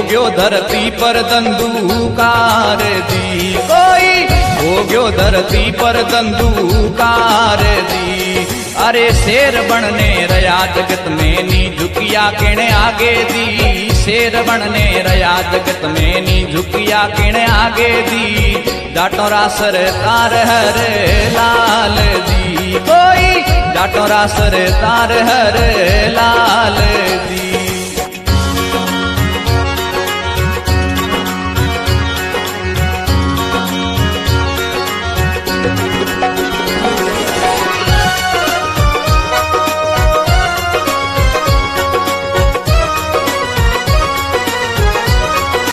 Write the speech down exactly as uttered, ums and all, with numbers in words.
गयो धरती पर धंधुकार दी, कोई हो गयो धरती पर धंधुकार दी। अरे शेर बनने रया जगत में नी झुकिया किणे आगे दी, शेर बनने रया जगत में नी झुकिया किणे आगे दी। डाटोरा सरकार हर लाल दी, कोई डाटोरा सरकार हर लाल दी।